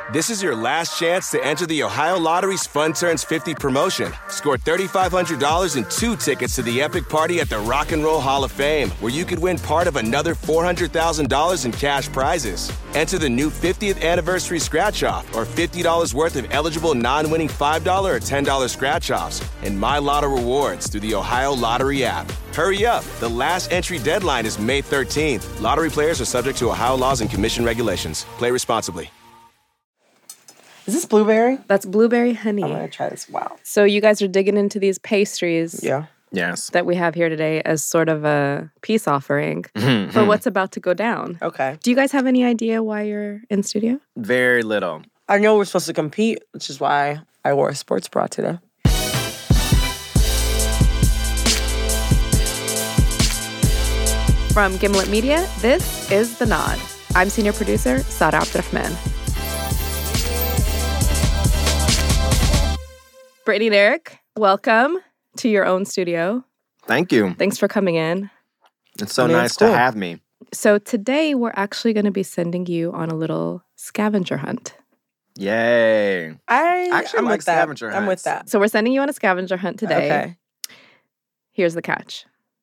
This is your last chance to enter the Ohio Lottery's Fun Turns 50 promotion. Score $3,500 and 2 tickets to the epic party at the Rock and Roll Hall of Fame, where you could win part of another $400,000 in cash prizes. Enter the new 50th anniversary scratch-off or $50 worth of eligible non-winning $5 or $10 scratch-offs and My Lotto rewards through the Ohio Lottery app. Hurry up. The last entry deadline is May 13th. Lottery players are subject to Ohio laws and commission regulations. Play responsibly. Is this blueberry? That's blueberry honey. I'm going to try this. Wow. So you guys are digging into these pastries Yes. that we have here today as sort of a peace offering for what's about to go down. Okay. Do you guys have any idea why you're in studio? Very little. I know we're supposed to compete, which is why I wore a sports bra today. From Gimlet Media, this is The Nod. I'm senior producer Sara Abdurrahman. Brittany and Eric, welcome to your own studio. Thank you. Thanks for coming in. It's so nice to have me. So today we're actually going to be sending you on a little scavenger hunt. Yay. I'm like with that. scavenger I'm with hunts. that. So we're sending you on a scavenger hunt today. Okay. Here's the catch.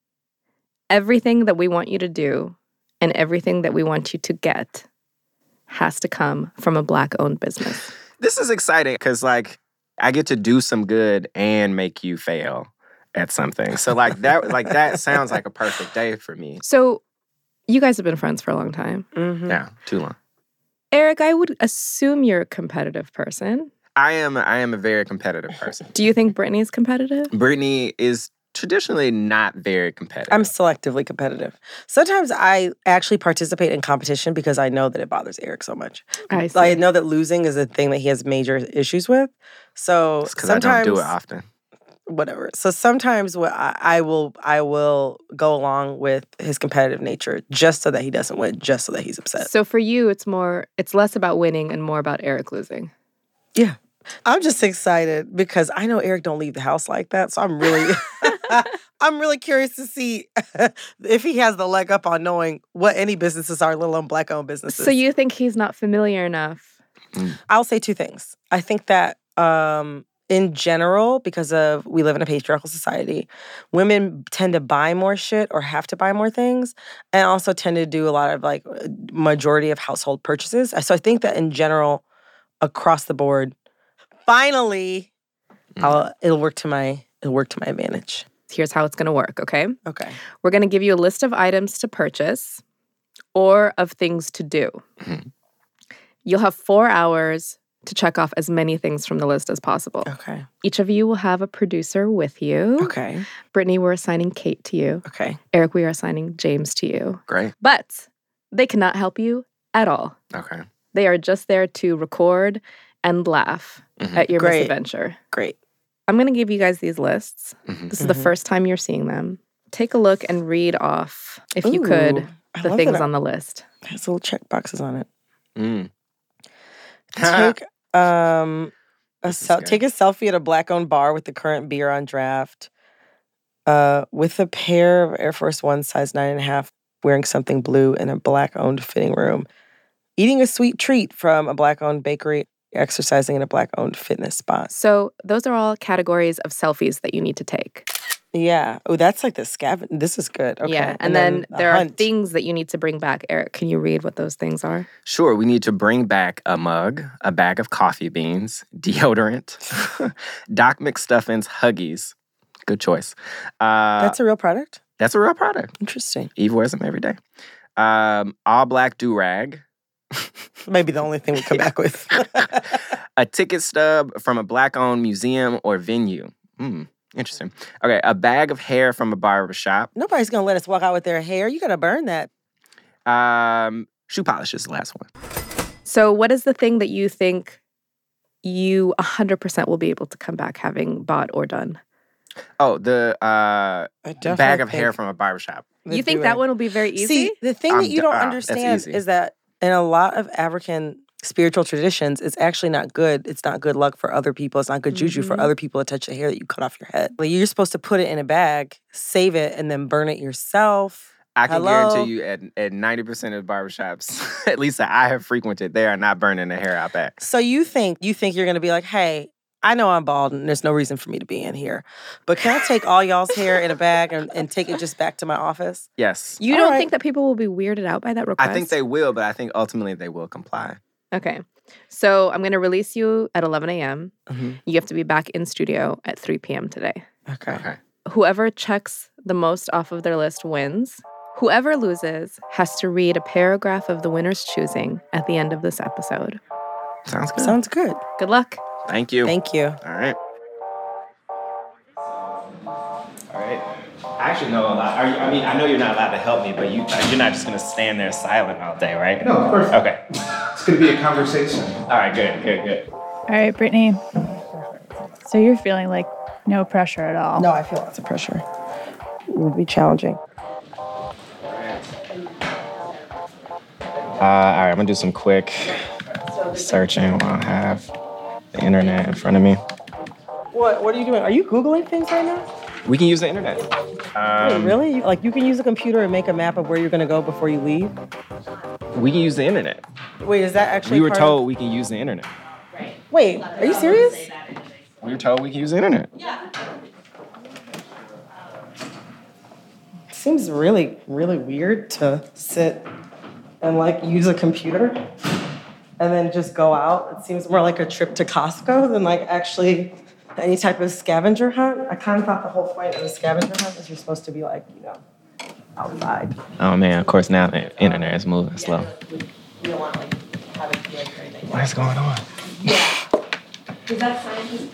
Everything that we want you to do and everything that we want you to get has to come from a Black-owned business. This is exciting because, I get to do some good and make you fail at something. So, that sounds like a perfect day for me. So you guys have been friends for a long time. Mm-hmm. Yeah, too long. Eric, I would assume you're a competitive person. I am a very competitive person. Do you think Brittany's competitive? Brittany is traditionally not very competitive. I'm selectively competitive. Sometimes I actually participate in competition because I know that it bothers Eric so much. I see. I know that losing is a thing that he has major issues with. So It's because I don't do it often. Whatever. So sometimes I will go along with his competitive nature just so that he doesn't win, just so that he's upset. So for you, it's less about winning and more about Eric losing. Yeah. I'm just excited because I know Eric don't leave the house like that. So I'm really I'm really curious to see if he has the leg up on knowing what any businesses are, let alone Black-owned businesses. So you think he's not familiar enough? I'll say 2 things. I think that in general, because we live in a patriarchal society, women tend to buy more shit or have to buy more things, and also tend to do a lot of majority of household purchases. So I think that in general, across the board, finally, it'll work to my advantage. Here's how it's going to work, okay? Okay. We're going to give you a list of items to purchase or of things to do. Mm-hmm. You'll have 4 hours to check off as many things from the list as possible. Okay. Each of you will have a producer with you. Okay. Brittany, we're assigning Kate to you. Okay. Eric, we are assigning James to you. Great. But they cannot help you at all. Okay. They are just there to record and laugh at your Great. misadventure. Great. I'm going to give you guys these lists. Mm-hmm. This is the first time you're seeing them. Take a look and read off, if you Ooh, could, I the love things that on the list. It has little check boxes on it. Mm. Take This is take a selfie at a Black-owned bar with the current beer on draft. With a pair of Air Force One size 9.5, wearing something blue in a Black-owned fitting room. Eating a sweet treat from a Black-owned bakery. Exercising in a Black-owned fitness spot. So those are all categories of selfies that you need to take. Yeah. Oh, that's like the scavenger. This is good. Okay. Yeah. And then there are hunt. things that you need to bring back. Eric, can you read what those things are? Sure, we need to bring back a mug, a bag of coffee beans, deodorant, Doc McStuffins Huggies. Good choice. That's a real product? That's a real product. Interesting. Eve wears them every day. All black do-rag. Maybe the only thing we come back with. A ticket stub from a Black-owned museum or venue. Interesting. Okay, a bag of hair from a barber shop. Nobody's going to let us walk out with their hair. You got to burn that. Shoe polish is the last one. So what is the thing that you think you 100% will be able to come back having bought or done? Oh, the definitely bag of hair think- from a barber shop. You think that one will be very easy? See, the thing that you don't that's understand easy. is that in a lot of African spiritual traditions, it's actually not good. It's not good luck for other people. It's not good juju for other people to touch the hair that you cut off your head. Like, you're supposed to put it in a bag, save it, and then burn it yourself. I can Hello? guarantee you at 90% of barbershops, at least that I have frequented, they are not burning the hair out back. So you think you're gonna be like, hey, I know I'm bald and there's no reason for me to be in here, but can I take all y'all's hair in a bag and take it just back to my office? Yes. You All don't right. think that people will be weirded out by that request? I think they will, but I think ultimately they will comply. Okay. So I'm going to release you at 11 a.m. Mhm. You have to be back in studio at 3 p.m. today. Okay. Whoever checks the most off of their list wins. Whoever loses has to read a paragraph of the winner's choosing at the end of this episode. Sounds good. Sounds good. Good luck. Thank you. Thank you. All right. All right. I actually know a lot. I know you're not allowed to help me, but you're not just going to stand there silent all day, right? No, of course. Okay. It's going to be a conversation. All right, good. All right, Brittany. So you're feeling like no pressure at all? No, I feel lots of pressure. It would be challenging. All right, I'm going to do some quick searching while I have the internet in front of me. What are you doing? Are you Googling things right now? We can use the internet. Wait, really? You can use a computer and make a map of where you're gonna go before you leave? We can use the internet. Wait, is that actually We were part told we can use the internet. Wait, are you serious? We were told we can use the internet. Seems really, really weird to sit and use a computer and then just go out. It seems more like a trip to Costco than actually any type of scavenger hunt. I kind of thought the whole point of a scavenger hunt is you're supposed to be outside. Oh man, of course now the internet is moving slow. You don't want have it be anything. What is going on? Is that scientist?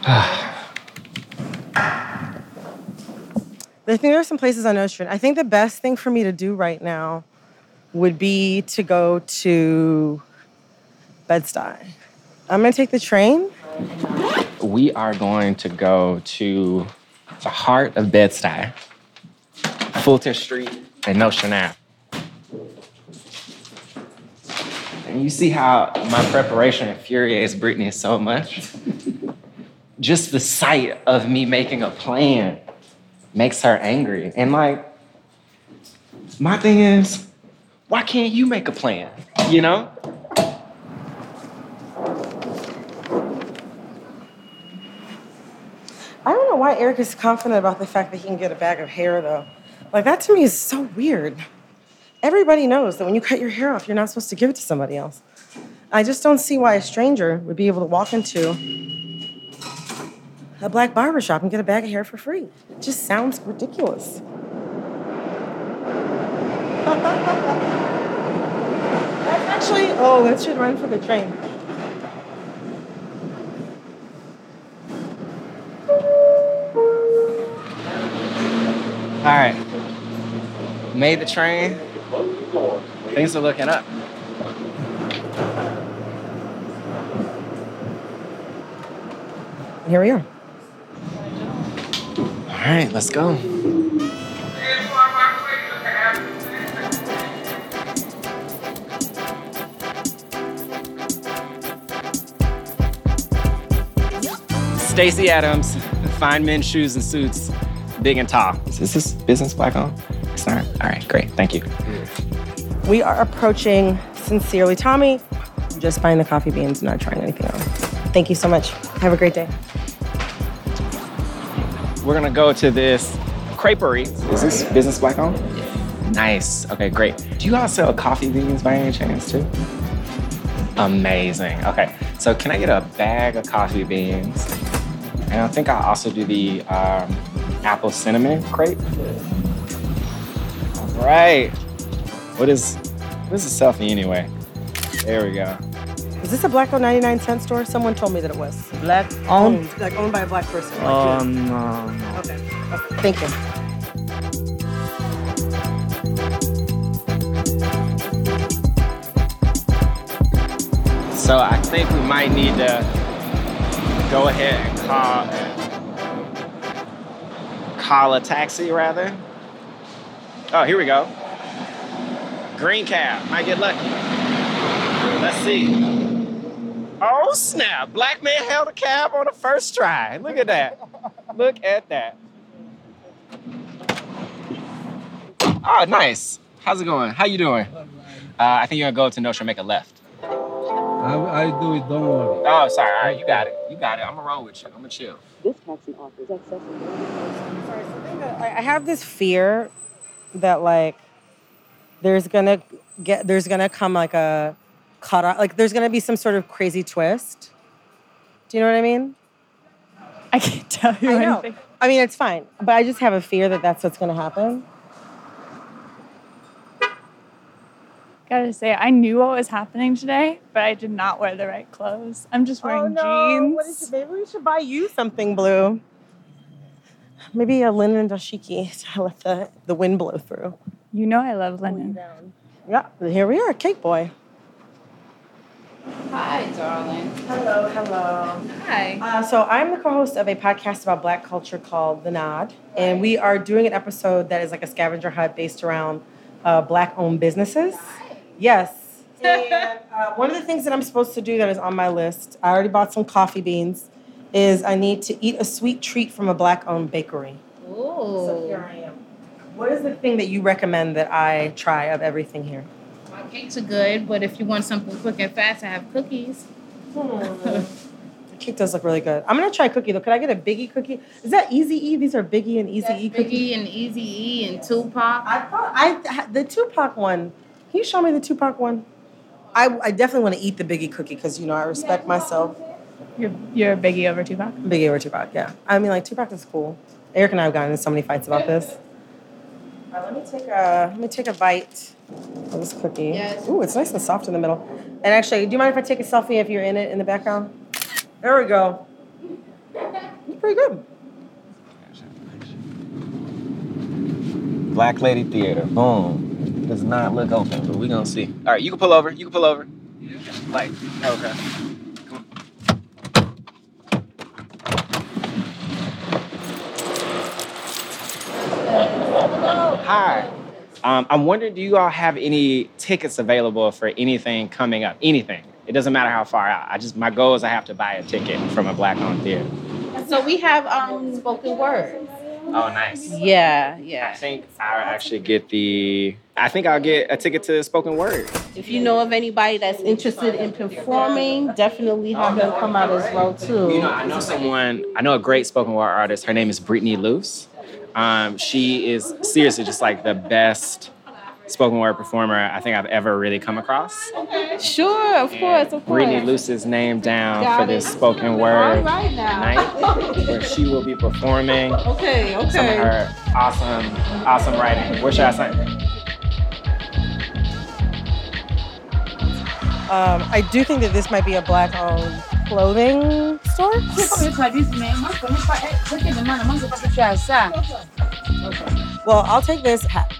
I think there are some places on Nostrand. I think the best thing for me to do right now would be to go to Bed-Stuy. I'm gonna take the train. We are going to go to the heart of Bed-Stuy, Fulton Street and Nostrand Ave. And you see how my preparation infuriates Brittany so much? Just the sight of me making a plan makes her angry. And my thing is, why can't you make a plan, you know? I don't know why Eric is confident about the fact that he can get a bag of hair, though. That to me is so weird. Everybody knows that when you cut your hair off, you're not supposed to give it to somebody else. I just don't see why a stranger would be able to walk into a black barbershop and get a bag of hair for free. It just sounds ridiculous. That's actually, that should run for the train. All right, made the train. Things are looking up. Here we are. All right, let's go. Stacey Adams, Fine Men's Shoes and Suits, big and tall. Is this business black on? It's not. All right, great. Thank you. We are approaching Sincerely Tommy. Just buying the coffee beans, not trying anything else. Thank you so much. Have a great day. We're gonna go to this creperie. Is this business black on? Yeah. Nice. Okay, great. Do you all sell coffee beans by any chance too? Amazing. Okay, so can I get a bag of coffee beans? And I think I'll also do the apple cinnamon crepe. All right. What is a selfie anyway? There we go. Is this a black owned 99-cent store? Someone told me that it was. Black owned? Owned by a black person. No. Okay. Thank you. So I think we might need to go ahead and call a taxi rather. Oh, here we go. Green cab, might get lucky. Let's see. Oh snap, black man held a cab on the first try. Look at that. Look at that. Oh, nice. How's it going? How you doing? I think you're gonna go to Nostril, make a left. I do it, don't worry. Oh, sorry. All right, you got it. You got it. I'm gonna roll with you. I'm gonna chill. This taxi offers accessible. I have this fear that like there's gonna come like a cut off, like there's gonna be some sort of crazy twist. Do you know what I mean? I can't tell you anything. I mean, it's fine, but I just have a fear that that's what's gonna happen. Gotta say, I knew what was happening today, but I did not wear the right clothes. I'm just wearing jeans. Maybe we should buy you something, Blue. Maybe a linen dashiki to let the wind blow through. You know I love linen. Yeah, here we are, Cake Boy. Hi, darling. Hello. Hi. So I'm the co-host of a podcast about Black culture called The Nod, and we are doing an episode that is like a scavenger hunt based around Black-owned businesses. Yes. And one of the things that I'm supposed to do that is on my list, I already bought some coffee beans, is I need to eat a sweet treat from a Black-owned bakery. Ooh. So here I am. What is the thing that you recommend that I try of everything here? Well, cakes are good, but if you want something quick and fast, I have cookies. The cake does look really good. I'm going to try cookie, though. Could I get a Biggie cookie? Is that Easy E? These are Biggie and Easy E cookies? Biggie and Easy E and Tupac. I thought the Tupac one. Can you show me the Tupac one? I definitely want to eat the Biggie cookie because, you know, I respect myself. You're a Biggie over Tupac? Biggie over Tupac, yeah. I mean, like, Tupac is cool. Eric and I have gotten in so many fights about this. All right, let me take a bite of this cookie. Yes. Ooh, it's nice and soft in the middle. And actually, do you mind if I take a selfie if you're in it in the background? There we go. It's pretty good. Black Lady Theater. Boom. Does not look open, but we're gonna see. All right, you can pull over. Like, okay. Come on. Hi. I'm wondering, do you all have any tickets available for anything coming up? Anything. It doesn't matter how far out. My goal is I have to buy a ticket from a Black-owned theater. So we have spoken word. Oh, nice. Yeah. I think I'll get a ticket to spoken word. If you know of anybody that's interested in performing, definitely have them come out as well, too. You know, I know a great spoken word artist. Her name is Brittany Luce. She is seriously just like the best spoken word performer I think I've ever really come across. Sure, of course. Brittany Luce's name down for this spoken word night where she will be performing Okay. some of her awesome writing. Where should I sign? I do think that this might be a Black-owned clothing store. Well, I'll take this hat.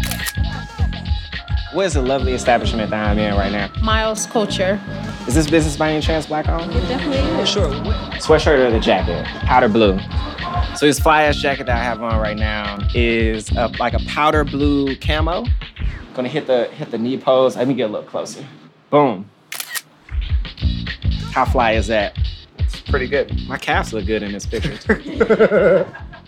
What is the lovely establishment that I'm in right now? Miles Culture. Is this business by any chance Black-owned? It definitely is. Sure. Sweatshirt or the jacket? Powder blue. So this fly-ass jacket that I have on right now is like a powder blue camo. Gonna hit the knee pose. Let me get a little closer. Boom. How fly is that? It's pretty good. My calves look good in this picture.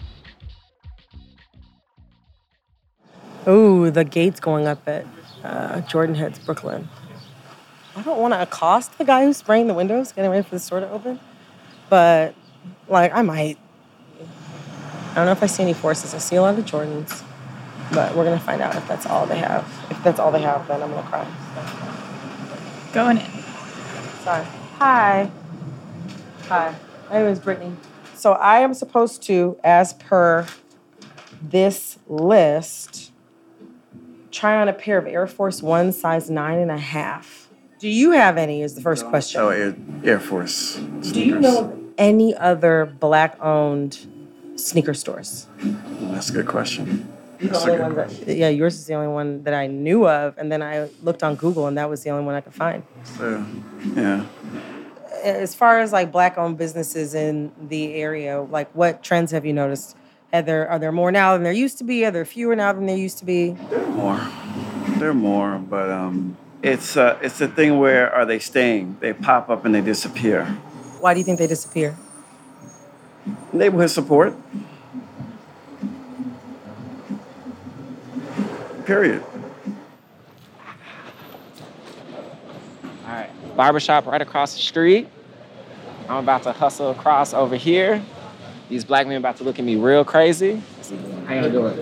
Ooh, the gate's going up at Jordan Heads, Brooklyn. I don't want to accost the guy who's spraying the windows, getting ready for the store to open. But, like, I might. I don't know if I see any forces. I see a lot of Jordans. But we're going to find out if that's all they have. If that's all they have, then I'm going to cry. Going in. Sorry. Hi. My name is Brittany. So I am supposed to, as per this list, try on a pair of Air Force One size 9.5. Do you have any is the first question. Oh, Air Force sneakers. Do you know of any other Black-owned sneaker stores? That's a good question. Yeah, yours is the only one that I knew of, and then I looked on Google, and that was the only one I could find. So, yeah. As far as like Black-owned businesses in the area, like what trends have you noticed? Are there more now than there used to be? Are there fewer now than there used to be? There are more, but it's the thing where are they staying? They pop up and they disappear. Why do you think they disappear? Neighborhood support. Period. barbershop right across the street. I'm about to hustle across over here. These black men about to look at me real crazy. How you doing?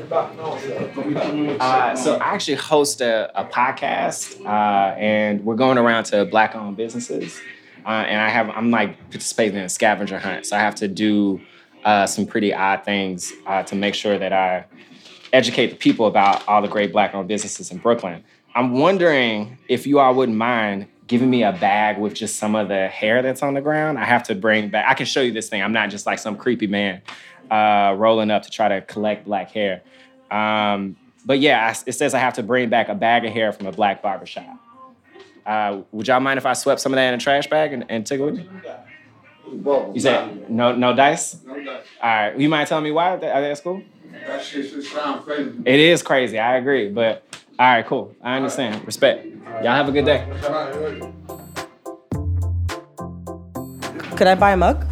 So I actually host a podcast, and we're going around to black-owned businesses. And I'm like participating in a scavenger hunt. So I have to do some pretty odd things to make sure that I educate the people about all the great black-owned businesses in Brooklyn. I'm wondering if you all wouldn't mind giving me a bag with just some of the hair that's on the ground. I have to bring back, I can show you this thing. I'm not just like some creepy man rolling up to try to collect black hair. But yeah, it says I have to bring back a bag of hair from a black barbershop. Would y'all mind if I swept some of that in a trash bag and took it with me? You said no dice? No dice. All right. You mind telling me why? That's cool? That shit should sound crazy. It is crazy. I agree. But all right, cool. I understand. Respect. Y'all have a good day. Could I buy a mug?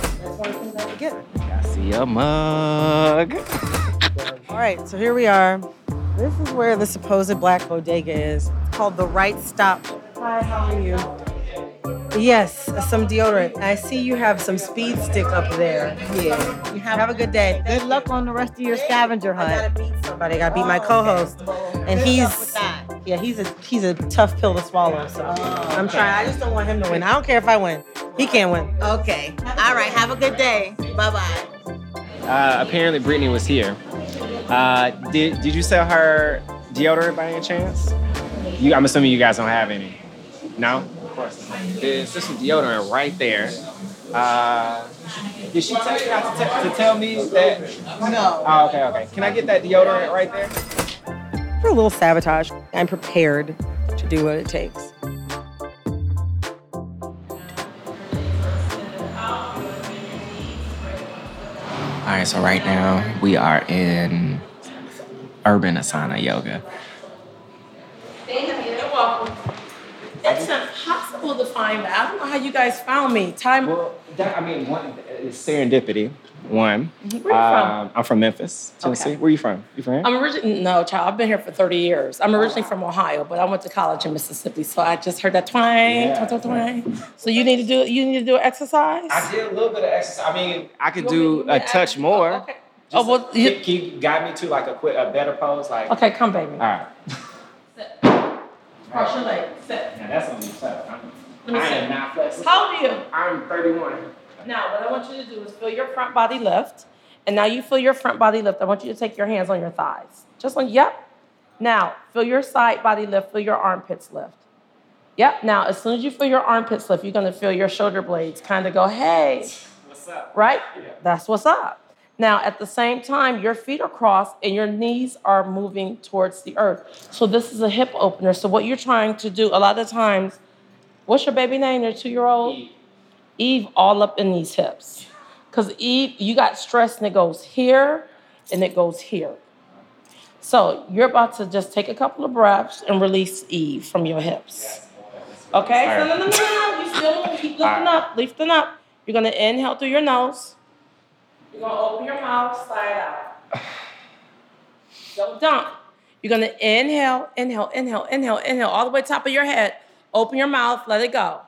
I see a mug. All right, so here we are. This is where the supposed black bodega is. It's called The Right Stop. Hi, how are you? Yes, some deodorant. I see you have some speed stick up there. Yeah. You have a good day. Good luck on the rest of your scavenger hunt. I gotta beat somebody. I gotta beat my co-host. And he's a tough pill to swallow. So I'm trying. I just don't want him to win. I don't care if I win. He can't win. Okay. All right. Have a good day. Bye-bye. Apparently Brittany was here. Did you sell her deodorant by any chance? I'm assuming you guys don't have any. No? Of course. There's some deodorant right there. Did she tell you not to tell me that? No. Oh, okay. Can I get that deodorant right there? For a little sabotage, I'm prepared to do what it takes. All right, so right now we are in Urban Asana Yoga. You're welcome. It's impossible to find that. I don't know how you guys found me. Well, one is serendipity. One. Where you from? I'm from Memphis, Tennessee. Okay. Where you from? You from here? I'm originally, no, child, I've been here for 30 years. I'm originally from Ohio, but I went to college in Mississippi, so I just heard that twang. So you need to do an exercise? I did a little bit of exercise. I mean, I could do a touch more. Okay. Can you guide me to like a better pose? Like. Okay, come, baby. All right. Sit. Cross your legs. Sit. Now that's gonna be tough. Let me I see. am not flexible. How old are you? I'm 31. Now, what I want you to do is feel your front body lift. And now you feel your front body lift. I want you to take your hands on your thighs. Just like, yep. Now, feel your side body lift, feel your armpits lift. Yep. Now, as soon as you feel your armpits lift, you're going to feel your shoulder blades kind of go, hey. What's up? Right? Yeah. That's what's up. Now, at the same time, your feet are crossed and your knees are moving towards the earth. So this is a hip opener. So what you're trying to do, a lot of times, what's your baby name, your 2-year-old? Eve, all up in these hips. Because Eve, you got stress and it goes here and it goes here. So you're about to just take a couple of breaths and release Eve from your hips. Okay? So no. You still move. Keep lifting up. You're going to inhale through your nose. You're going to open your mouth, slide out. Don't dump. You're going to inhale, all the way top of your head. Open your mouth, let it go.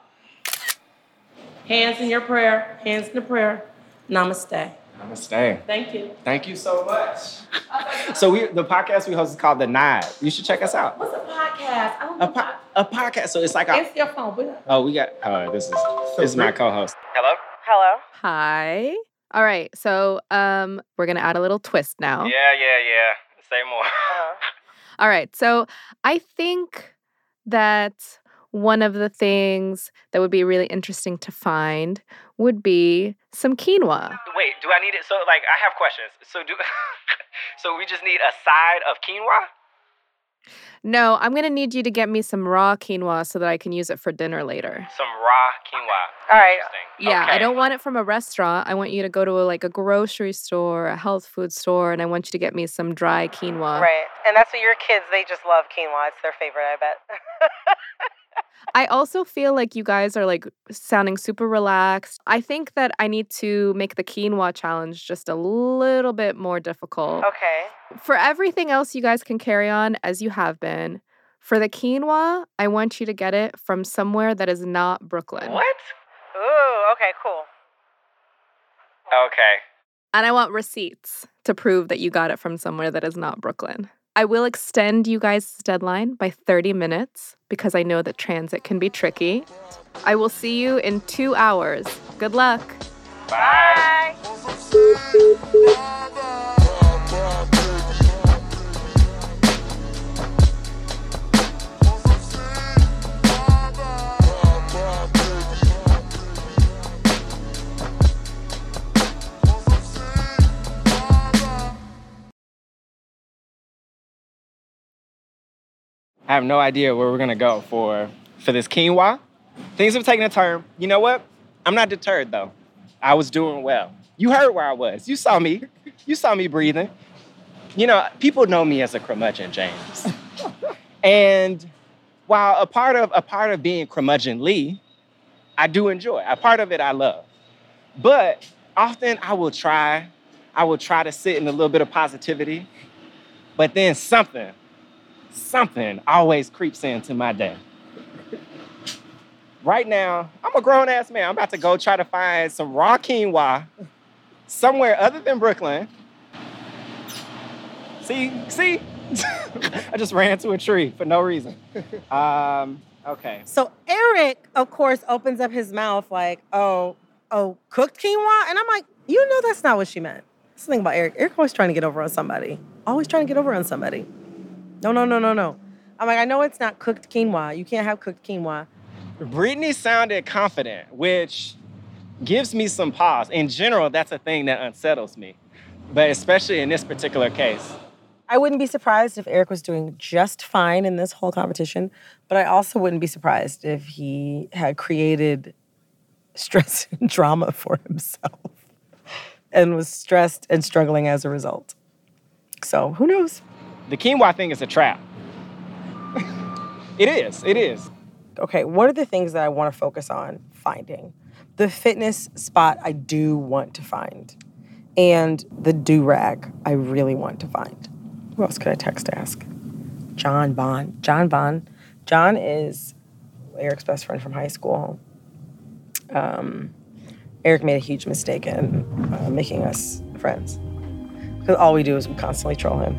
Hands in your prayer, hands in the prayer. Namaste. Namaste. Thank you. Thank you so much. So the podcast we host is called The Nod. You should check us out. What's a podcast? I don't know. A podcast. So it's like a. It's your phone. This is my co-host. Hello. Hi. All right. So we're gonna add a little twist now. Yeah. Say more. All right. So I think that one of the things that would be really interesting to find would be some quinoa. Wait, do I need it? So, I have questions. So we just need a side of quinoa? No, I'm going to need you to get me some raw quinoa so that I can use it for dinner later. Some raw quinoa. All right. Yeah, Okay. I don't want it from a restaurant. I want you to go to a grocery store, a health food store, and I want you to get me some dry quinoa. Right. And that's what your kids, they just love quinoa. It's their favorite, I bet. I also feel like you guys are sounding super relaxed. I think that I need to make the quinoa challenge just a little bit more difficult. Okay. For everything else, you guys can carry on as you have been. For the quinoa, I want you to get it from somewhere that is not Brooklyn. What? Ooh, okay, cool. Okay. And I want receipts to prove that you got it from somewhere that is not Brooklyn. I will extend you guys' deadline by 30 minutes because I know that transit can be tricky. I will see you in 2 hours. Good luck. Bye. I have no idea where we're gonna go for this quinoa. Things have taken a turn. You know what? I'm not deterred though. I was doing well. You heard where I was. You saw me. You saw me breathing. You know, people know me as a curmudgeon, James. And while a part of being curmudgeonly, I do enjoy. A part of it I love. But often I will try to sit in a little bit of positivity, but then something always creeps into my day. Right now, I'm a grown-ass man. I'm about to go try to find some raw quinoa somewhere other than Brooklyn. See? I just ran into a tree for no reason. Okay. So Eric, of course, opens up his mouth like, oh, cooked quinoa? And I'm like, you know that's not what she meant. That's the thing about Eric. Eric always trying to get over on somebody. Always trying to get over on somebody. No. I'm like, I know it's not cooked quinoa. You can't have cooked quinoa. Brittany sounded confident, which gives me some pause. In general, that's a thing that unsettles me, but especially in this particular case. I wouldn't be surprised if Eric was doing just fine in this whole competition, but I also wouldn't be surprised if he had created stress and drama for himself and was stressed and struggling as a result. So who knows? The quinoa thing is a trap. It is. Okay, what are the things that I want to focus on finding? The fitness spot I do want to find. And the do-rag I really want to find. Who else could I text to ask? John Bond. John is Eric's best friend from high school. Eric made a huge mistake in making us friends. Because all we do is we constantly troll him.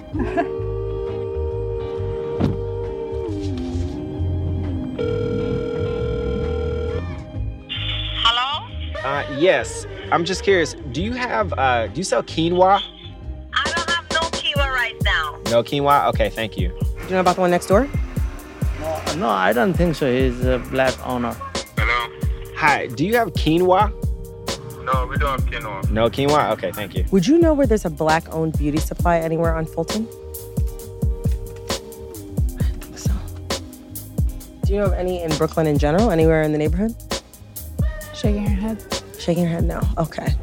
Yes. I'm just curious. Do you sell quinoa? I don't have no quinoa right now. No quinoa? Okay, thank you. Do you know about the one next door? No, I don't think so. He's a black owner. Hello? Hi, do you have quinoa? No, we don't have quinoa. No quinoa? Okay, thank you. Would you know where there's a black-owned beauty supply anywhere on Fulton? I think so. Do you know of any in Brooklyn in general? Anywhere in the neighborhood? Shaking her head. Shaking her head no. Okay.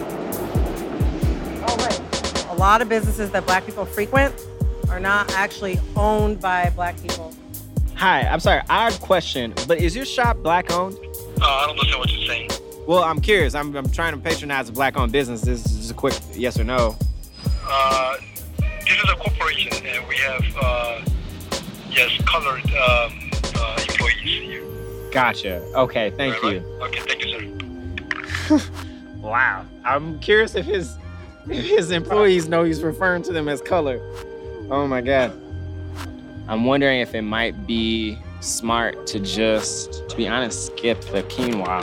All right. A lot of businesses that black people frequent are not actually owned by black people. Hi, I'm sorry, odd question, but is your shop black owned? I don't understand what you're saying. Well, I'm curious. I'm trying to patronize a black owned business. This is just a quick yes or no. This is a corporation, and we have colored employees here. Gotcha. Okay, thank you. Okay, thank you, sir. Wow. I'm curious if his employees know he's referring to them as colored. Oh my God. I'm wondering if it might be smart to just, to be honest, skip the quinoa.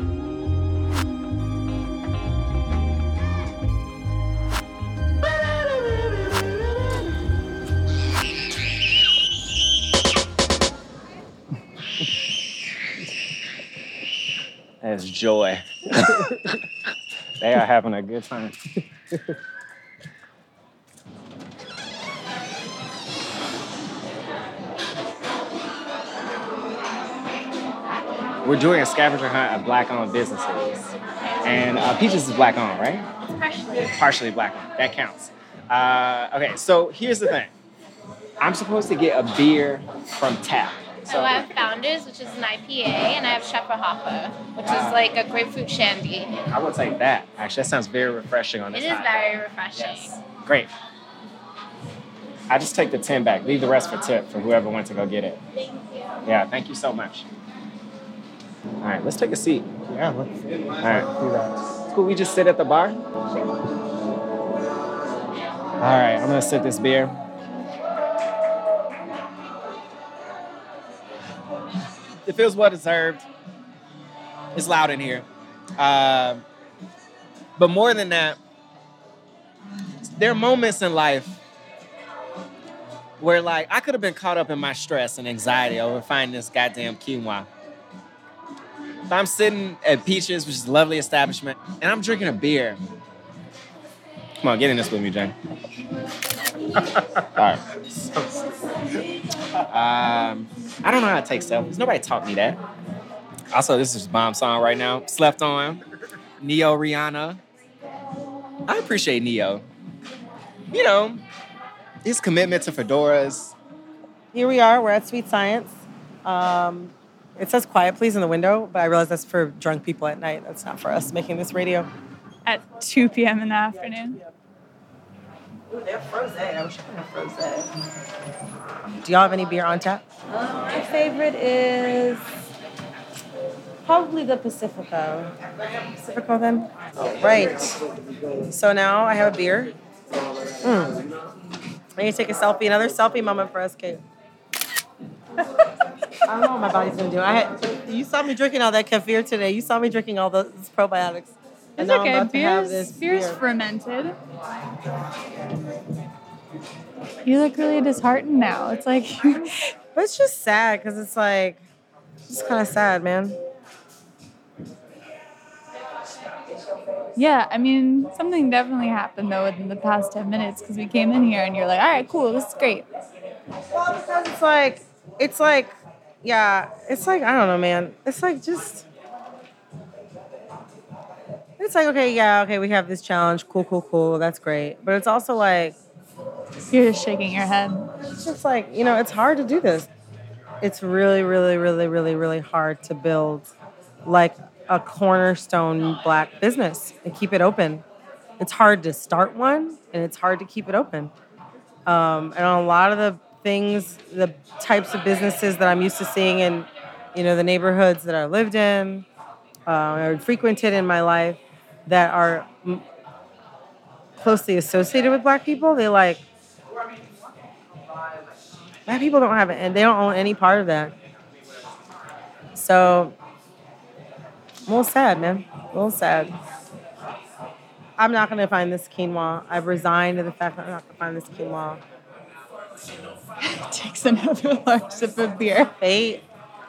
That's joy. They are having a good time. We're doing a scavenger hunt of black-owned businesses. And Peaches is black-owned, right? Partially black-owned. That counts. Okay, so here's the thing. I'm supposed to get a beer from tap. So I have Founders, which is an IPA, and I have Schäferhofer, which is like a grapefruit shandy. I will take that. Actually, that sounds very refreshing on this It is night. very refreshing. Yes. Great. I just take the 10 back. Leave the rest for tip for whoever went to go get it. Yeah, thank you so much. All right, let's take a seat. Yeah, let's All right, do that. Cool, we just sit at the bar? All right, I'm gonna sip this beer. It feels well deserved. It's loud in here. But more than that, there are moments in life where, like, I could have been caught up in my stress and anxiety over finding this goddamn quinoa. So I'm sitting at Peaches, which is a lovely establishment, and I'm drinking a beer. Come on, get in this with me, Jen. All right. I don't know how to take selfies. Nobody taught me that. Also, this is a bomb song right now. Slept On. Neo, Rihanna. I appreciate Neo. You know, his commitment to fedoras. Here we are. We're at Sweet Science. It says quiet please in the window, but I realize that's for drunk people at night. That's not for us making this radio. At 2 p.m. in the afternoon. Ooh, they're frosé. I wish I could have frosé. Do y'all have any beer on tap? My favorite is probably the Pacifico. Pacifico then? Right. So now I have a beer. I need to take a selfie. Another selfie moment for us, Kate. I don't know what my body's gonna do. You saw me drinking all that kefir today. You saw me drinking all those probiotics. It's okay. Beer's fermented. You look really disheartened now. It's like... But it's just sad because it's like... It's kind of sad, man. Yeah, I mean, something definitely happened, though, within the past 10 minutes because we came in here and you're like, all right, cool, this is great. Well, because it's like, I don't know, man. It's like just... It's like, okay, we have this challenge. Cool. That's great. But it's also like... You're just shaking your head. It's just like, it's hard to do this. It's really, really, really, really, really hard to build like a cornerstone Black business and keep it open. It's hard to start one and it's hard to keep it open. And a lot of the things, the types of businesses that I'm used to seeing in, the neighborhoods that I lived in or frequented in my life that are closely associated with Black people, Black people don't have it, and they don't own any part of that. So, a little sad, man. A little sad. I'm not going to find this quinoa. I've resigned to the fact that I'm not going to find this quinoa. Takes another large sip of beer. Fate.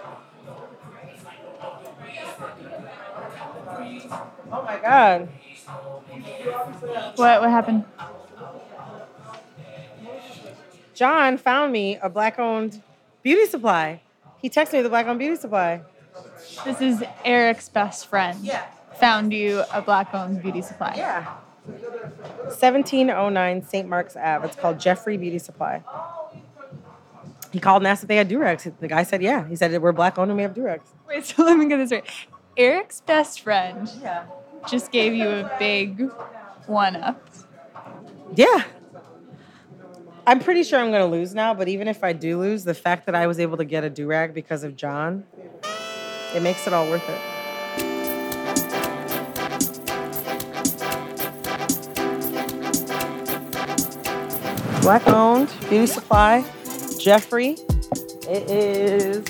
Oh my God. What happened? John found me a Black-owned beauty supply. He texted me the Black-owned beauty supply. This is Eric's best friend. Yeah. Found you a Black-owned beauty supply. Yeah. 1709 St. Mark's Ave. It's called Jeffrey Beauty Supply. He called and asked if they had Durex. The guy said, yeah. He said, we're Black-owned and we have Durex. Wait, so let me get this right. Eric's best friend just gave you a big one-up. Yeah. I'm pretty sure I'm going to lose now, but even if I do lose, the fact that I was able to get a do-rag because of John, it makes it all worth it. Black-owned beauty supply, Jeffrey. It is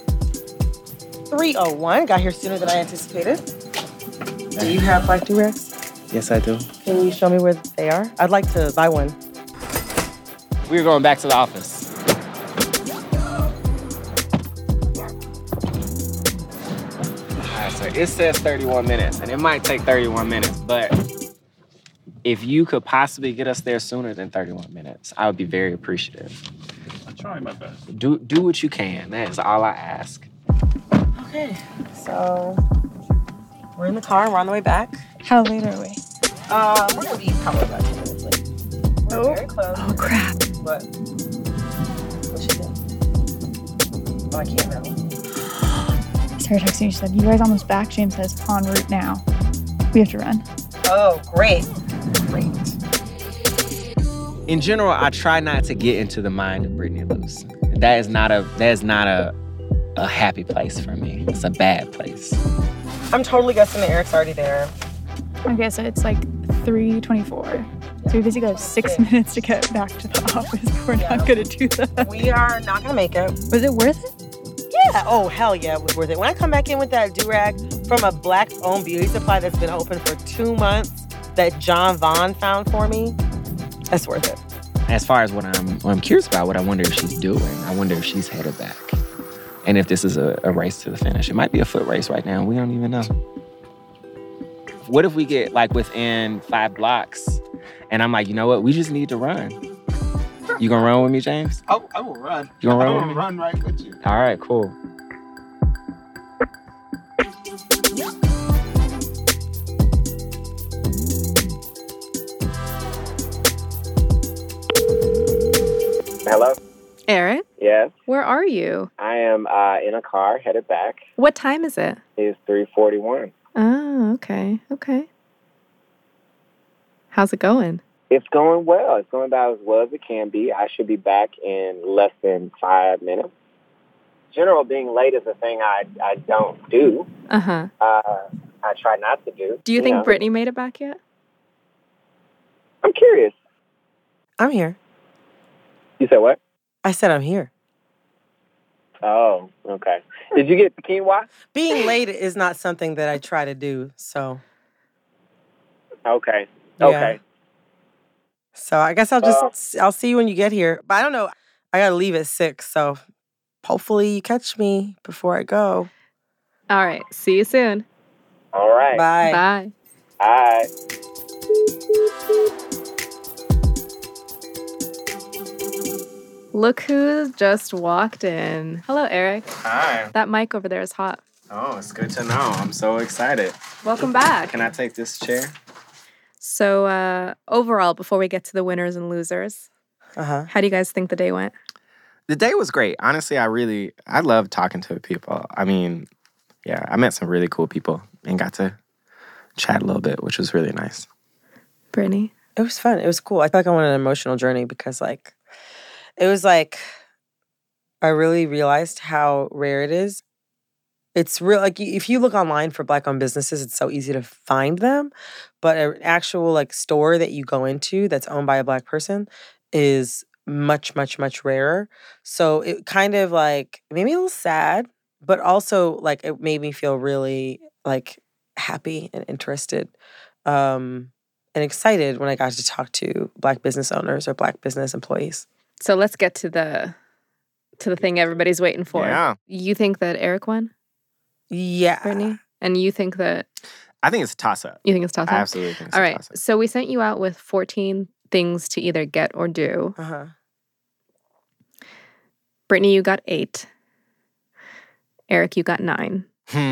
3:01. Got here sooner than I anticipated. Do you have Black do-rags? Yes, I do. Can you show me where they are? I'd like to buy one. We're going back to the office. All right, so it says 31 minutes, and it might take 31 minutes, but if you could possibly get us there sooner than 31 minutes, I would be very appreciative. I'm trying my best. Do what you can. That is all I ask. Okay, so we're in the car. We're on the way back. How late are we? We're gonna be probably about 10 minutes late. We're very close. Oh, crap. What she did? Oh, I can't remember. Sarah texted me. She said, you guys almost back. James says, en route now. We have to run. Oh, great. in general, I try not to get into the mind of Brittany Luce. That is not a happy place for me. It's a bad place. I'm totally guessing that Eric's already there. Okay, so it's like 3:24. So we basically have 6 minutes to get back to the office. We're not gonna do that. We are not gonna make it. Was it worth it? Yeah. Oh, hell yeah, it was worth it. When I come back in with that do-rag from a Black-owned beauty supply that's been open for 2 months that John Vaughn found for me, that's worth it. As far as what I'm curious about, what I wonder if she's doing, I wonder if she's headed back. And if this is a race to the finish. It might be a foot race right now. We don't even know. What if we get like within 5 blocks and I'm like, you know what? We just need to run. You gonna run with me, James? I will run. You gonna run with me? I will run right with you. All right, cool. Hello? Eric? Yes? Where are you? I am in a car headed back. What time is it? It's 3:41. Oh, okay. How's it going? It's going well. It's going about as well as it can be. I should be back in less than 5 minutes. General, being late is a thing I don't do. Uh-huh. I try not to do. Do you think Brittany made it back yet? I'm curious. I'm here. You said what? I said I'm here. Oh, okay. Did you get the quinoa? Being late is not something that I try to do, so. Okay. Yeah. Okay. So I guess I'll see you when you get here. But I don't know. I gotta leave at 6, so hopefully you catch me before I go. All right. See you soon. All right. Bye. Bye. Bye. Look who just walked in. Hello, Eric. Hi. That mic over there is hot. Oh, it's good to know. I'm so excited. Welcome back. Can I take this chair? So, overall, before we get to the winners and losers, how do you guys think the day went? The day was great. Honestly, I love talking to people. I mean, yeah, I met some really cool people and got to chat a little bit, which was really nice. Brittany? It was fun. It was cool. I feel like I went on an emotional journey because, it was I really realized how rare it is. It's real, if you look online for Black-owned businesses, it's so easy to find them. But an actual, store that you go into that's owned by a Black person is much, much, much rarer. So it kind of, it made me a little sad, but also, it made me feel really, happy and interested and excited when I got to talk to Black business owners or Black business employees. So let's get to the thing everybody's waiting for. Yeah. You think that Eric won? Yeah. Brittany? And you think that... I think it's a toss-up. You think it's a toss-up? I absolutely think it's All a right. toss-up. So we sent you out with 14 things to either get or do. Uh-huh. Brittany, you got 8. Eric, you got 9.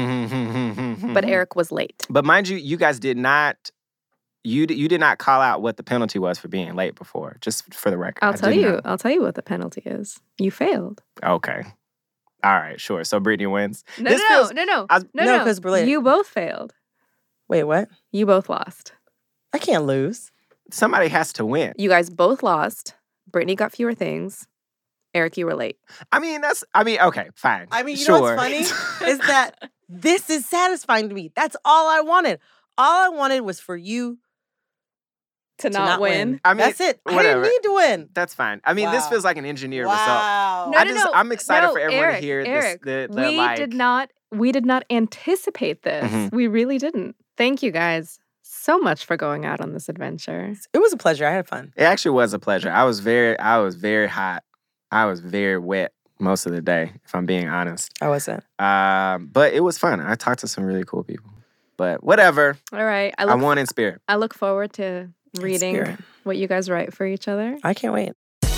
But Eric was late. But mind you, you guys did not... You did not call out what the penalty was for being late before, just for the record. I'll tell you what the penalty is. You failed. Okay. All right, sure. So Brittany wins. No, because we're late. You both failed. Wait, what? You both lost. I can't lose. Somebody has to win. You guys both lost. Brittany got fewer things. Eric, you were late. Okay, fine. You know what's funny? Is that this is satisfying to me. That's all I wanted. All I wanted was for you to not win. That's it. Whatever. I didn't need to win. That's fine. This feels like an engineered result. No. I'm excited for everyone Eric, to hear Eric, this. We did not anticipate this. Mm-hmm. We really didn't. Thank you guys so much for going out on this adventure. It was a pleasure. I had fun. It actually was a pleasure. I was very hot. I was very wet most of the day, if I'm being honest. I wasn't. But it was fun. I talked to some really cool people. But whatever. All right. I won in spirit. I look forward to reading what you guys write for each other. I can't wait.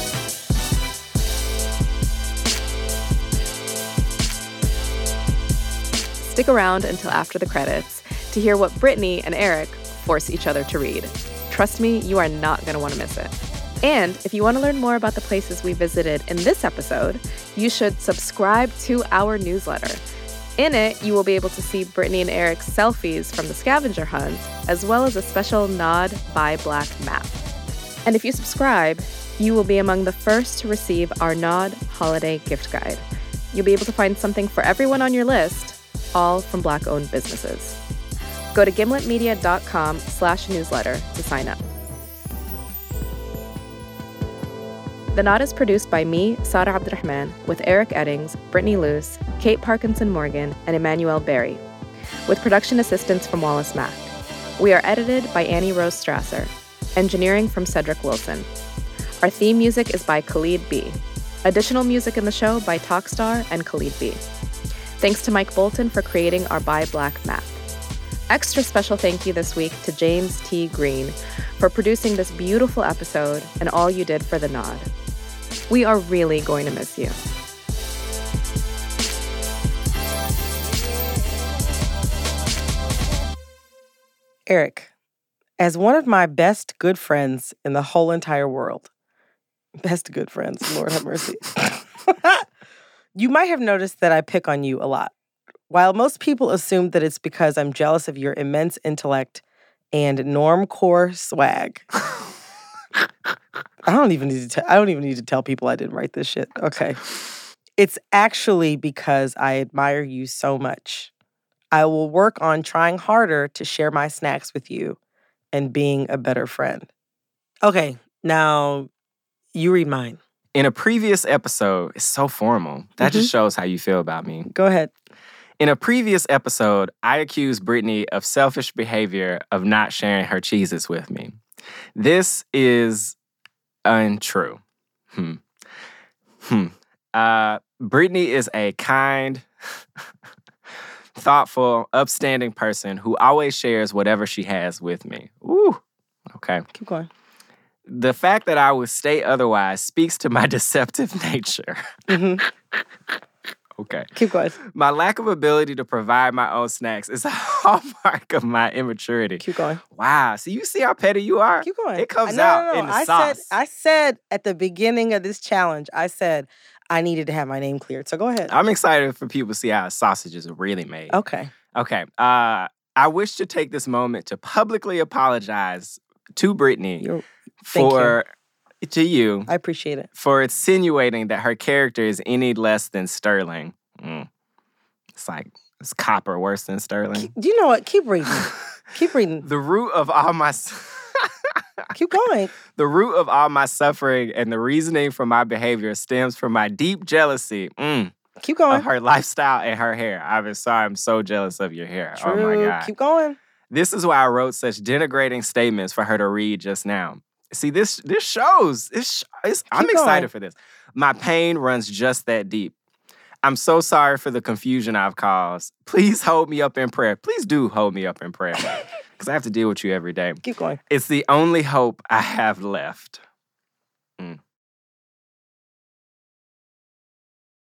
Stick around until after the credits to hear what Brittany and Eric force each other to read. Trust me, you are not going to want to miss it. And if you want to learn more about the places we visited in this episode, you should subscribe to our newsletter. In it, you will be able to see Brittany and Eric's selfies from the scavenger hunt, as well as a special Nod by Black map. And if you subscribe, you will be among the first to receive our Nod Holiday Gift Guide. You'll be able to find something for everyone on your list, all from Black-owned businesses. Go to gimletmedia.com/newsletter to sign up. The Nod is produced by me, Sara Abdurrahman, with Eric Eddings, Brittany Luce, Kate Parkinson Morgan, and Emmanuel Berry, with production assistance from Wallace Mack. We are edited by Annie Rose Strasser. Engineering from Cedric Wilson. Our theme music is by Khalid B. Additional music in the show by Talkstar and Khalid B. Thanks to Mike Bolton for creating our Buy Black map. Extra special thank you this week to James T. Green for producing this beautiful episode and all you did for the Nod. We are really going to miss you. Eric, as one of my best good friends in the whole entire world, best good friends, Lord have mercy, you might have noticed that I pick on you a lot. While most people assume that it's because I'm jealous of your immense intellect and normcore swag. I don't even need to tell people I didn't write this shit. Okay. It's actually because I admire you so much. I will work on trying harder to share my snacks with you and being a better friend. Okay, now you read mine. In a previous episode, it's so formal. That just shows how you feel about me. Go ahead. In a previous episode, I accused Brittany of selfish behavior of not sharing her Cheez-Its with me. This is untrue. Brittany is a kind, thoughtful, upstanding person who always shares whatever she has with me. Ooh, okay. Keep going. The fact that I would state otherwise speaks to my deceptive nature. Okay. Keep going. My lack of ability to provide my own snacks is a hallmark of my immaturity. Keep going. Wow. So you see how petty you are? Keep going. It comes out in the sauce. I said at the beginning of this challenge, I said I needed to have my name cleared. So go ahead. I'm excited for people to see how sausage are really made. Okay. Okay. I wish to take this moment to publicly apologize to Brittany to you. I appreciate it. For insinuating that her character is any less than sterling. It's like, is copper worse than sterling? Do you know what? Keep reading. Keep reading. The root of all my... Keep going. The root of all my suffering and the reasoning for my behavior stems from my deep jealousy Keep going. of her lifestyle and her hair. I'm so jealous of your hair. True. Oh, my God. Keep going. This is why I wrote such denigrating statements for her to read just now. See, this shows. I'm excited for this. My pain runs just that deep. I'm so sorry for the confusion I've caused. Please hold me up in prayer. Please do hold me up in prayer. Because I have to deal with you every day. Keep going. It's the only hope I have left.